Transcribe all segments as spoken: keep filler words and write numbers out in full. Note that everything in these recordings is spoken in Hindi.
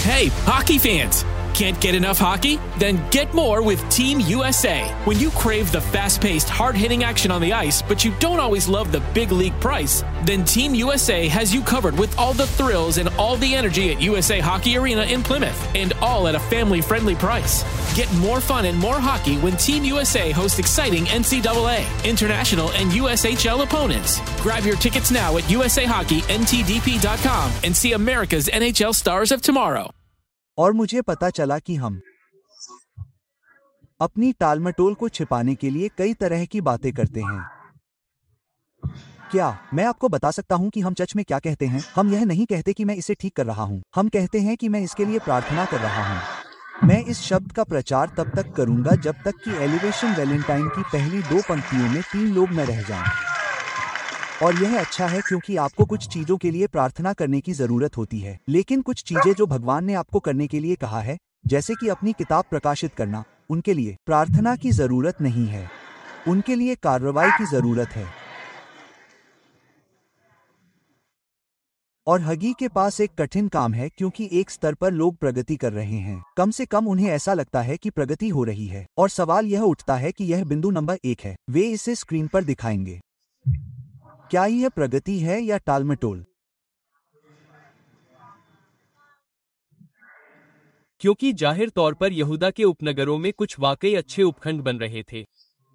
Hey, hockey fans! Can't get enough hockey? Then get more with Team U S A. When you crave the fast-paced, hard-hitting action on the ice, but you don't always love the big league price, then Team U S A has you covered with all the thrills and all the energy at U S A Hockey Arena in Plymouth, and all at a family-friendly price. Get more fun and more hockey when Team U S A hosts exciting N C double A, international, and U S H L opponents. Grab your tickets now at U S A Hockey N T D P dot com and see America's N H L stars of tomorrow. और मुझे पता चला कि हम अपनी टालमटोल को छिपाने के लिए कई तरह की बातें करते हैं। क्या मैं आपको बता सकता हूं कि हम चर्च में क्या कहते हैं? हम यह नहीं कहते कि मैं इसे ठीक कर रहा हूं। हम कहते हैं कि मैं इसके लिए प्रार्थना कर रहा हूं। मैं इस शब्द का प्रचार तब तक करूंगा जब तक कि एलिवेशन वैलेंटाइन की पहली दो पंक्तियों में तीन लोग न रह जाएं। और यह अच्छा है क्योंकि आपको कुछ चीजों के लिए प्रार्थना करने की जरूरत होती है, लेकिन कुछ चीजें जो भगवान ने आपको करने के लिए कहा है, जैसे कि अपनी किताब प्रकाशित करना, उनके लिए प्रार्थना की जरूरत नहीं है, उनके लिए कार्रवाई की जरूरत है। और हगी के पास एक कठिन काम है क्योंकि एक स्तर पर लोग प्रगति कर रहे हैं, कम से कम उन्हें ऐसा लगता है कि प्रगति हो रही है, और सवाल यह उठता है कि यह बिंदु नंबर एक है। वे इसे स्क्रीन पर दिखाएंगे। क्या यह प्रगति है या टालमटोल? क्योंकि जाहिर तौर पर यहूदा के उपनगरों में कुछ वाकई अच्छे उपखंड बन रहे थे।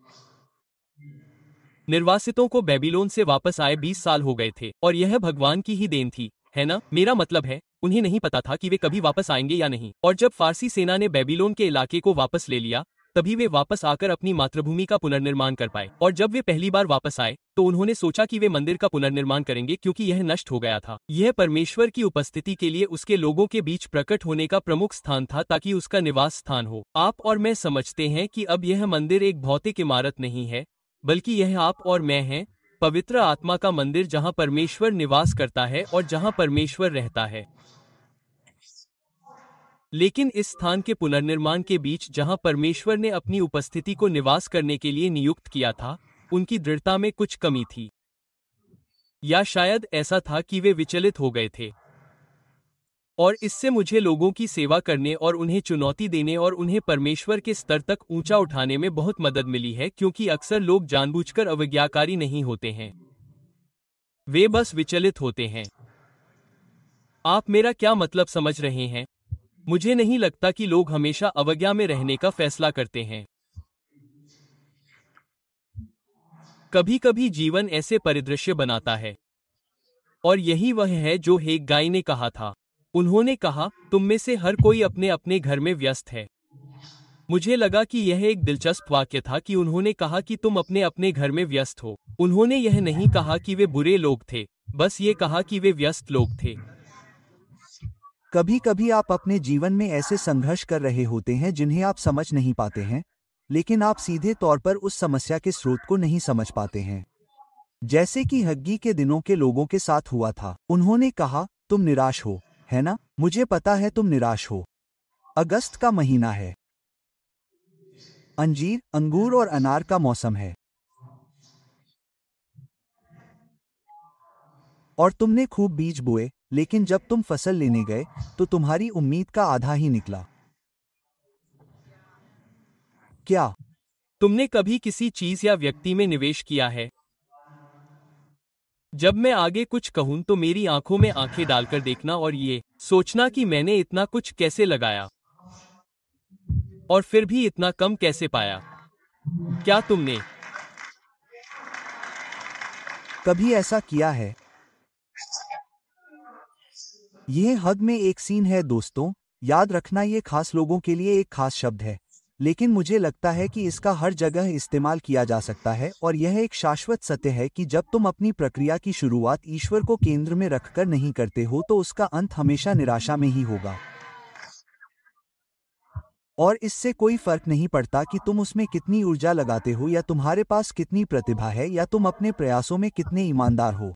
निर्वासितों को बेबीलोन से वापस आए बीस साल हो गए थे, और यह भगवान की ही देन थी, है ना? मेरा मतलब है, उन्हें नहीं पता था कि वे कभी वापस आएंगे या नहीं। और जब फारसी सेना ने बेबीलोन के इलाके को वापस ले लिया, तभी वे वापस आकर अपनी मातृभूमि का पुनर्निर्माण कर पाए। और जब वे पहली बार वापस आए, तो उन्होंने सोचा कि वे मंदिर का पुनर्निर्माण करेंगे क्योंकि यह नष्ट हो गया था। यह परमेश्वर की उपस्थिति के लिए उसके लोगों के बीच प्रकट होने का प्रमुख स्थान था ताकि उसका निवास स्थान हो। आप और मैं समझते हैं कि अब यह मंदिर एक भौतिक इमारत नहीं है, बल्कि यह आप और मैं हैं, पवित्र आत्मा का मंदिर जहां परमेश्वर निवास करता है और जहां परमेश्वर रहता है। लेकिन इस स्थान के पुनर्निर्माण के बीच जहां परमेश्वर ने अपनी उपस्थिति को निवास करने के लिए नियुक्त किया था, उनकी दृढ़ता में कुछ कमी थी। या शायद ऐसा था कि वे विचलित हो गए थे। और इससे मुझे लोगों की सेवा करने और उन्हें चुनौती देने और उन्हें परमेश्वर के स्तर तक ऊंचा उठाने में बहुत मदद मिली है, क्योंकि अक्सर लोग जानबूझकर अवज्ञाकारी नहीं होते हैं, वे बस विचलित होते हैं। आप मेरा क्या मतलब समझ रहे हैं? मुझे नहीं लगता कि लोग हमेशा अवज्ञा में रहने का फैसला करते हैं। कभी कभी जीवन ऐसे परिदृश्य बनाता है, और यही वह है जो हेगाई ने कहा था। उन्होंने कहा, तुम में से हर कोई अपने अपने घर में व्यस्त है। मुझे लगा कि यह एक दिलचस्प वाक्य था कि उन्होंने कहा कि तुम अपने अपने घर में व्यस्त हो। उन्होंने यह नहीं कहा कि वे बुरे लोग थे, बस ये कहा कि वे व्यस्त लोग थे। कभी कभी आप अपने जीवन में ऐसे संघर्ष कर रहे होते हैं जिन्हें आप समझ नहीं पाते हैं, लेकिन आप सीधे तौर पर उस समस्या के स्रोत को नहीं समझ पाते हैं। जैसे कि हग्गी के दिनों के लोगों के साथ हुआ था। उन्होंने कहा, तुम निराश हो, है ना? मुझे पता है तुम निराश हो। अगस्त का महीना है, अंजीर, अंगूर और अनार का मौसम है, और तुमने खूब बीज बोए, लेकिन जब तुम फसल लेने गए तो तुम्हारी उम्मीद का आधा ही निकला। क्या तुमने कभी किसी चीज या व्यक्ति में निवेश किया है? जब मैं आगे कुछ कहूं तो मेरी आंखों में आंखें डालकर देखना और ये सोचना कि मैंने इतना कुछ कैसे लगाया और फिर भी इतना कम कैसे पाया। क्या तुमने कभी ऐसा किया है? यह हग में एक सीन है दोस्तों। याद रखना, ये खास लोगों के लिए एक खास शब्द है, लेकिन मुझे लगता है कि इसका हर जगह इस्तेमाल किया जा सकता है, और यह एक शाश्वत सत्य है कि जब तुम अपनी प्रक्रिया की शुरुआत ईश्वर को केंद्र में रखकर नहीं करते हो तो उसका अंत हमेशा निराशा में ही होगा। और इससे कोई फर्क नहीं पड़ता कि तुम उसमें कितनी ऊर्जा लगाते हो, या तुम्हारे पास कितनी प्रतिभा है, या तुम अपने प्रयासों में कितने ईमानदार हो।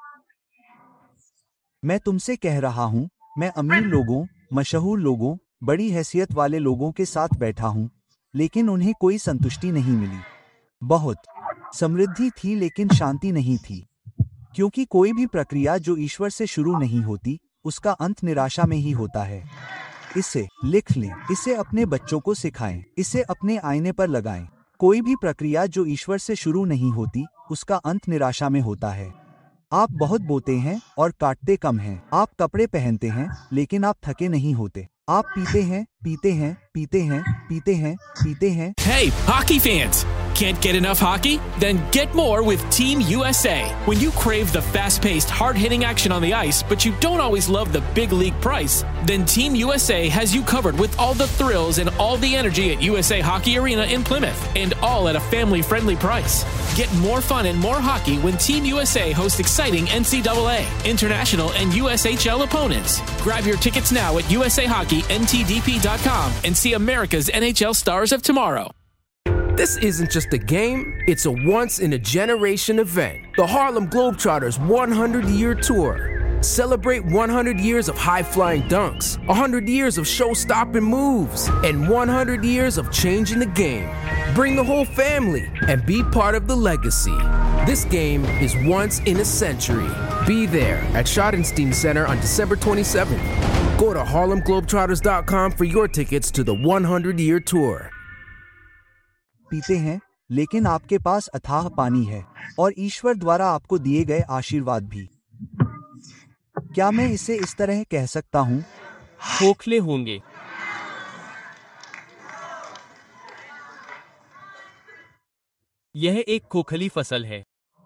मैं तुमसे कह रहा हूं, मैं अमीर लोगों, मशहूर लोगों, बड़ी हैसियत वाले लोगों के साथ बैठा हूं, लेकिन उन्हें कोई संतुष्टि नहीं मिली। बहुत समृद्धि थी लेकिन शांति नहीं थी, क्योंकि कोई भी प्रक्रिया जो ईश्वर से शुरू नहीं होती, उसका अंत निराशा में ही होता है। इसे लिख लें, इसे अपने बच्चों को सिखाएं, इसे अपने आईने पर लगाएं। कोई भी प्रक्रिया जो ईश्वर से शुरू नहीं होती, उसका अंत निराशा में होता है। आप बहुत बोते हैं और काटते कम हैं। आप कपड़े पहनते हैं, लेकिन आप थके नहीं होते। आप पीते हैं, पीते हैं, पीते हैं, पीते हैं, पीते हैं। Hey, hockey fans! Can't get enough hockey? Then get more with Team U S A. When you crave the fast-paced, hard-hitting action on the ice, but you don't always love the big league price, then Team U S A has you covered with all the thrills and all the energy at U S A Hockey Arena in Plymouth, and all at a family-friendly price. Get more fun and more hockey when Team U S A hosts exciting N C double A, international, and U S H L opponents. Grab your tickets now at U S A Hockey N T D P dot com and see America's N H L stars of tomorrow. This isn't just a game, it's a once-in-a-generation event. The Harlem Globetrotters one hundred year Tour. Celebrate one hundred years of high-flying dunks, one hundred years of show-stopping moves, and one hundred years of changing the game. Bring the whole family and be part of the legacy. This game is once in a century. Be there at Schottenstein Center on December twenty-seventh. Go to Harlem Globetrotters dot com for your tickets to the one hundred year Tour. पीते हैं, लेकिन आपके पास अथाह पानी है और ईश्वर द्वारा आपको दिए गए आशीर्वाद भी। क्या मैं इसे इस तरह कह सकता हूँ? खोखले होंगे। यह एक खोखली फसल है।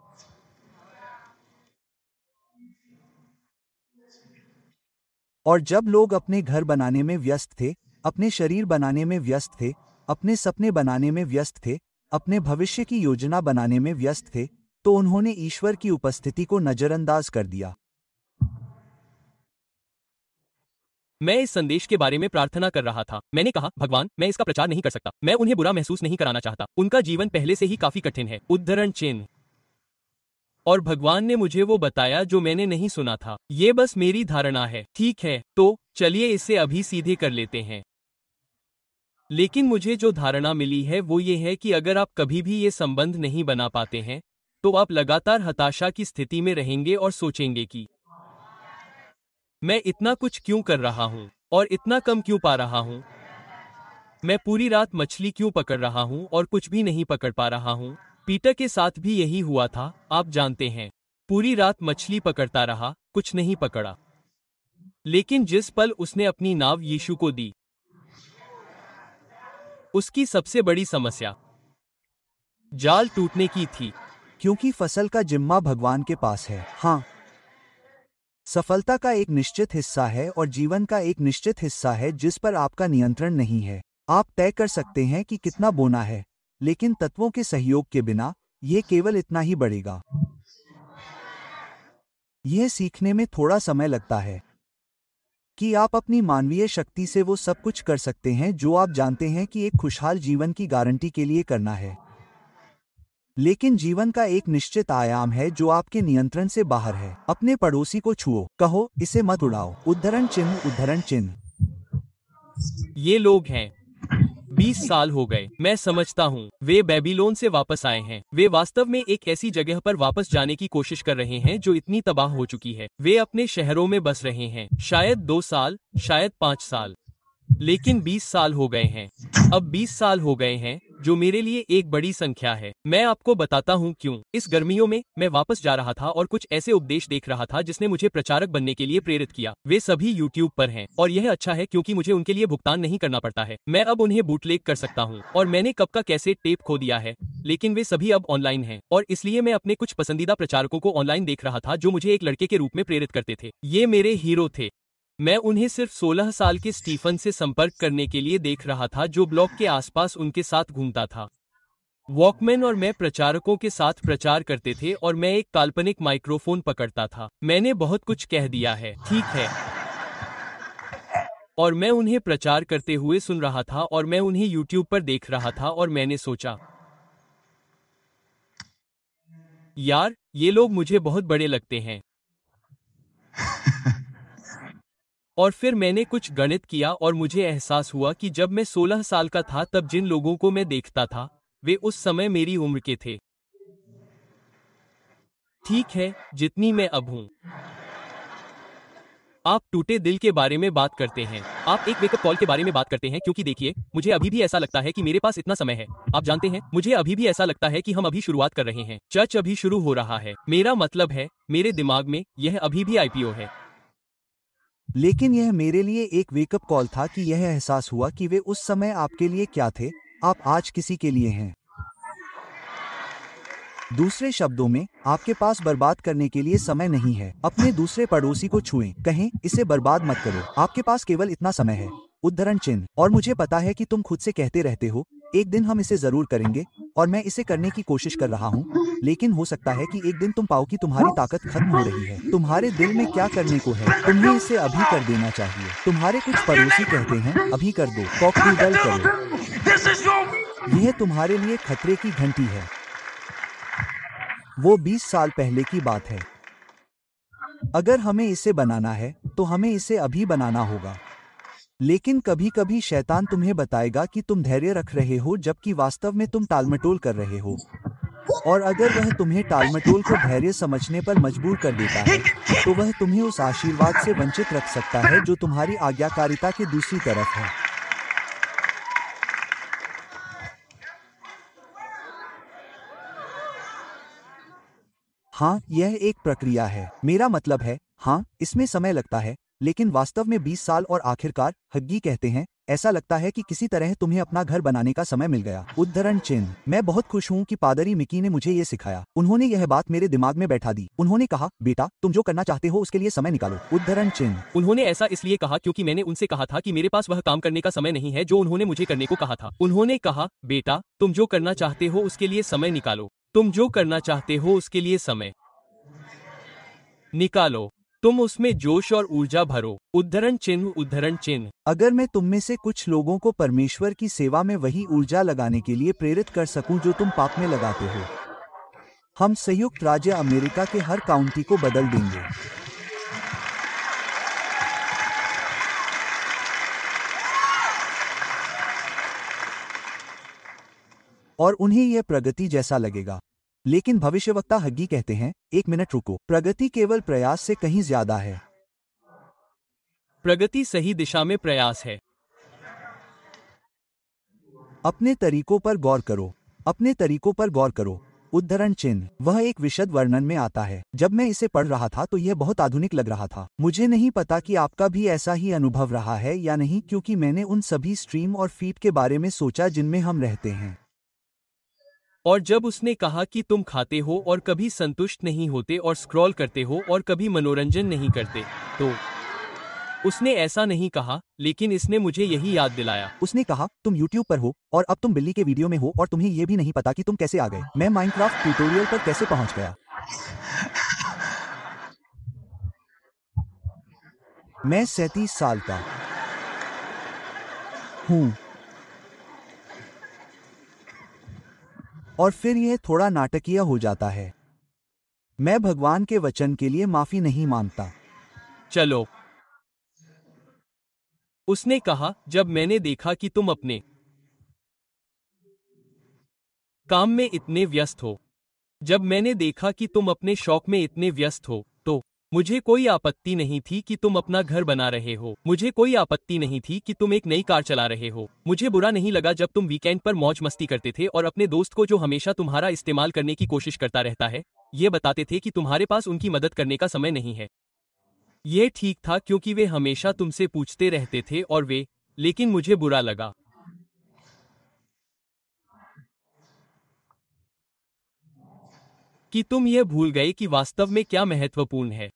और जब लोग अपने घर बनाने में व्यस्त थे, अपने शरीर बनाने में व्यस्त थे, अपने सपने बनाने में व्यस्त थे, अपने भविष्य की योजना बनाने में व्यस्त थे, तो उन्होंने ईश्वर की उपस्थिति को नजरअंदाज कर दिया। मैं इस संदेश के बारे में प्रार्थना कर रहा था। मैंने कहा, भगवान, मैं इसका प्रचार नहीं कर सकता। मैं उन्हें बुरा महसूस नहीं कराना चाहता। उनका जीवन पहले से ही काफी कठिन है। उद्धरण चिन्ह। और भगवान ने मुझे वो बताया जो मैंने नहीं सुना था। ये बस मेरी धारणा है। ठीक है, तो चलिए इसे अभी सीधे कर लेते हैं। लेकिन मुझे जो धारणा मिली है वो ये है कि अगर आप कभी भी ये संबंध नहीं बना पाते हैं, तो आप लगातार हताशा की स्थिति में रहेंगे और सोचेंगे कि मैं इतना कुछ क्यों कर रहा हूं और इतना कम क्यों पा रहा हूं। मैं पूरी रात मछली क्यों पकड़ रहा हूं और कुछ भी नहीं पकड़ पा रहा हूं। पीटर के साथ भी यही हुआ था, आप जानते हैं। पूरी रात मछली पकड़ता रहा, कुछ नहीं पकड़ा। लेकिन जिस पल उसने अपनी नाव यीशु को दी, उसकी सबसे बड़ी समस्या जाल टूटने की थी। क्योंकि फसल का जिम्मा भगवान के पास है। हाँ, सफलता का एक निश्चित हिस्सा है और जीवन का एक निश्चित हिस्सा है जिस पर आपका नियंत्रण नहीं है। आप तय कर सकते हैं कि कितना बोना है, लेकिन तत्वों के सहयोग के बिना यह केवल इतना ही बढ़ेगा। यह सीखने में थोड़ा समय लगता है कि आप अपनी मानवीय शक्ति से वो सब कुछ कर सकते हैं जो आप जानते हैं कि एक खुशहाल जीवन की गारंटी के लिए करना है। लेकिन जीवन का एक निश्चित आयाम है जो आपके नियंत्रण से बाहर है। अपने पड़ोसी को छुओ, कहो, इसे मत उड़ाओ। उद्धरण चिन्ह, उद्धरण चिन्ह। ये लोग हैं। बीस साल हो गए। मैं समझता हूँ वे बेबीलोन से वापस आए हैं। वे वास्तव में एक ऐसी जगह पर वापस जाने की कोशिश कर रहे हैं जो इतनी तबाह हो चुकी है। वे अपने शहरों में बस रहे हैं। शायद दो साल, शायद पाँच साल, लेकिन बीस साल हो गए हैं। अब बीस साल हो गए हैं, जो मेरे लिए एक बड़ी संख्या है। मैं आपको बताता हूँ क्यों। इस गर्मियों में मैं वापस जा रहा था और कुछ ऐसे उपदेश देख रहा था जिसने मुझे प्रचारक बनने के लिए प्रेरित किया। वे सभी यूट्यूब पर हैं और यह अच्छा है क्योंकि मुझे उनके लिए भुगतान नहीं करना पड़ता है। मैं अब उन्हें बूटलेग कर सकता हूँ और मैंने कब का कैसेट टेप खो दिया है, लेकिन वे सभी अब ऑनलाइन हैं और इसलिए मैं अपने कुछ पसंदीदा प्रचारकों को ऑनलाइन देख रहा था जो मुझे एक लड़के के रूप में प्रेरित करते थे। ये मेरे हीरो थे। मैं उन्हें सिर्फ सोलह साल के स्टीफन से संपर्क करने के लिए देख रहा था जो ब्लॉक के आसपास उनके साथ घूमता था। वॉकमैन और मैं प्रचारकों के साथ प्रचार करते थे और मैं एक काल्पनिक माइक्रोफोन पकड़ता था। मैंने बहुत कुछ कह दिया है, ठीक है। और मैं उन्हें प्रचार करते हुए सुन रहा था और मैं उन्हें यूट्यूब पर देख रहा था और मैंने सोचा, यार, ये लोग मुझे बहुत बड़े लगते हैं। और फिर मैंने कुछ गणित किया और मुझे एहसास हुआ कि जब मैं सोलह साल का था तब जिन लोगों को मैं देखता था वे उस समय मेरी उम्र के थे। ठीक है, जितनी मैं अब हूं। आप टूटे दिल के बारे में बात करते हैं, आप एक वेकअप कॉल के बारे में बात करते हैं, क्योंकि देखिए, मुझे अभी भी ऐसा लगता है कि मेरे पास इतना समय है। आप जानते हैं, मुझे अभी भी ऐसा लगता है कि हम अभी शुरुआत कर रहे हैं, चर्च अभी शुरू हो रहा है। मेरा मतलब है, मेरे दिमाग में यह अभी भी आईपीओ है। लेकिन यह मेरे लिए एक वेकअप कॉल था कि यह एहसास हुआ कि वे उस समय आपके लिए क्या थे, आप आज किसी के लिए हैं। दूसरे शब्दों में, आपके पास बर्बाद करने के लिए समय नहीं है। अपने दूसरे पड़ोसी को छुएं, कहें, इसे बर्बाद मत करो, आपके पास केवल इतना समय है। उद्धरण चिन्ह। और मुझे पता है कि तुम खुद से कहते रहते हो, एक दिन हम इसे जरूर करेंगे, और मैं इसे करने की कोशिश कर रहा हूँ, लेकिन हो सकता है कि एक दिन तुम पाओ कि तुम्हारी ताकत खत्म हो रही है। तुम्हारे दिल में क्या करने को है, तुम्हें इसे अभी कर देना चाहिए। तुम्हारे कुछ पड़ोसी कहते हैं, अभी कर दो, कॉकटेल करो। यह तुम्हारे लिए खतरे की घंटी है। वो बीस साल पहले की बात है। अगर हमें इसे बनाना है, तो हमें इसे अभी बनाना होगा। लेकिन कभी कभी शैतान तुम्हें बताएगा कि तुम धैर्य रख रहे हो जबकि वास्तव में तुम टालमटोल कर रहे हो। और अगर वह तुम्हें टालमटोल को धैर्य समझने पर मजबूर कर देता है, तो वह तुम्हें उस आशीर्वाद से वंचित रख सकता है जो तुम्हारी आज्ञाकारिता के दूसरी तरफ है। हाँ, यह एक प्रक्रिया है। मेरा मतलब है, हाँ, इसमें समय लगता है, लेकिन वास्तव में बीस साल और आखिरकार, हग्गी कहते हैं, ऐसा लगता है कि किसी तरह तुम्हें अपना घर बनाने का समय मिल गया। उद्धरण चिन्ह। मैं बहुत खुश हूँ कि पादरी मिकी ने मुझे ये सिखाया। उन्होंने यह बात मेरे दिमाग में बैठा दी। उन्होंने कहा, बेटा, तुम जो करना चाहते हो उसके लिए समय निकालो। उद्धरण चिन्ह। उन्होंने ऐसा इसलिए कहा क्योंकि मैंने उनसे कहा था कि मेरे पास वह काम करने का समय नहीं है जो उन्होंने मुझे करने को कहा था। उन्होंने कहा, बेटा, तुम जो करना चाहते हो उसके लिए समय निकालो। तुम जो करना चाहते हो उसके लिए समय निकालो। तुम उसमें जोश और ऊर्जा भरो। उद्धरण चिन्ह उद्धरण चिन्ह। अगर मैं तुम में से कुछ लोगों को परमेश्वर की सेवा में वही ऊर्जा लगाने के लिए प्रेरित कर सकूं जो तुम पाप में लगाते हो, हम संयुक्त राज्य अमेरिका के हर काउंटी को बदल देंगे। और उन्हें यह प्रगति जैसा लगेगा। लेकिन भविष्यवक्ता हग्गी कहते हैं, एक मिनट रुको, प्रगति केवल प्रयास से कहीं ज्यादा है। प्रगति सही दिशा में प्रयास है। अपने तरीकों पर गौर करो। अपने तरीकों पर गौर करो। उद्धरण चिन्ह। वह एक विशद वर्णन में आता है। जब मैं इसे पढ़ रहा था तो यह बहुत आधुनिक लग रहा था। मुझे नहीं पता कि आपका भी ऐसा ही अनुभव रहा है या नहीं, क्योंकि मैंने उन सभी स्ट्रीम और फीड के बारे में सोचा जिनमें हम रहते हैं। और जब उसने कहा कि तुम खाते हो और कभी संतुष्ट नहीं होते और स्क्रॉल करते हो और कभी मनोरंजन नहीं करते, तो उसने ऐसा नहीं कहा, लेकिन इसने मुझे यही याद दिलाया। उसने कहा, तुम यूट्यूब पर हो और अब तुम बिल्ली के वीडियो में हो और तुम्हें यह भी नहीं पता कि तुम कैसे आ गए। मैं माइनक्राफ्ट ट्यूटोरियल पर कैसे पहुंच गया। मैं सैंतीस साल का हूं। और फिर यह थोड़ा नाटकीय हो जाता है। मैं भगवान के वचन के लिए माफी नहीं मांगता। चलो, उसने कहा, जब मैंने देखा कि तुम अपने काम में इतने व्यस्त हो, जब मैंने देखा कि तुम अपने शौक में इतने व्यस्त हो, तो मुझे कोई आपत्ति नहीं थी कि तुम अपना घर बना रहे हो। मुझे कोई आपत्ति नहीं थी कि तुम एक नई कार चला रहे हो। मुझे बुरा नहीं लगा जब तुम वीकेंड पर मौज मस्ती करते थे और अपने दोस्त को, जो हमेशा तुम्हारा इस्तेमाल करने की कोशिश करता रहता है, ये बताते थे कि तुम्हारे पास उनकी मदद करने का समय नहीं है। ये ठीक था क्योंकि वे हमेशा तुमसे पूछते रहते थे और वे, लेकिन मुझे बुरा लगा कि तुम ये भूल गए कि वास्तव में क्या महत्वपूर्ण है।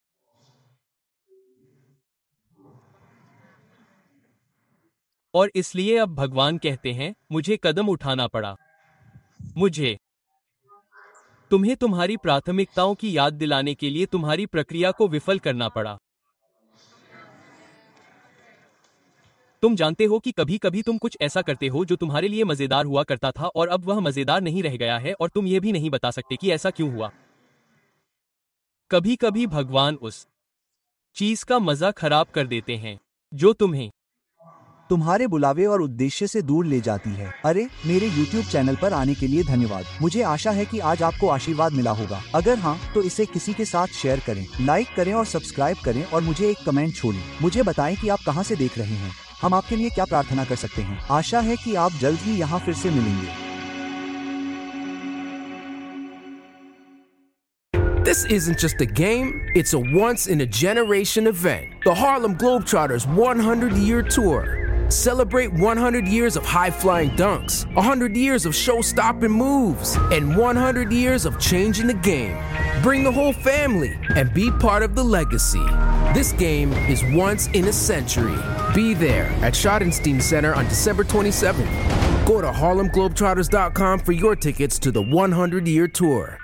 और इसलिए अब भगवान कहते हैं, मुझे कदम उठाना पड़ा। मुझे तुम्हें तुम्हारी प्राथमिकताओं की याद दिलाने के लिए तुम्हारी प्रक्रिया को विफल करना पड़ा। तुम जानते हो कि कभी कभी तुम कुछ ऐसा करते हो जो तुम्हारे लिए मजेदार हुआ करता था और अब वह मजेदार नहीं रह गया है और तुम ये भी नहीं बता सकते कि ऐसा क्यों हुआ। कभी कभी भगवान उस चीज का मजा खराब कर देते हैं जो तुम्हें तुम्हारे बुलावे और उद्देश्य से दूर ले जाती है। अरे, मेरे यूट्यूब चैनल पर आने के लिए धन्यवाद। मुझे आशा है कि आज आपको आशीर्वाद मिला होगा। अगर हाँ, तो इसे किसी के साथ शेयर करें, लाइक करें और सब्सक्राइब करें और मुझे एक कमेंट छोड़ें। मुझे बताएं कि आप कहां से देख रहे हैं। हम आपके लिए क्या प्रार्थना कर सकते हैं। आशा है कि आप जल्द ही यहां फिर से मिलेंगे। This isn't just a game, it's a once-in-a-generation event. The Harlem Globetrotters one hundred year Tour. Celebrate one hundred years of high-flying dunks, one hundred years of show-stopping moves, and one hundred years of changing the game. Bring the whole family and be part of the legacy. This game is once in a century. Be there at Schottenstein Center on December twenty-seventh. Go to harlem globetrotters dot com for your tickets to the one hundred year Tour.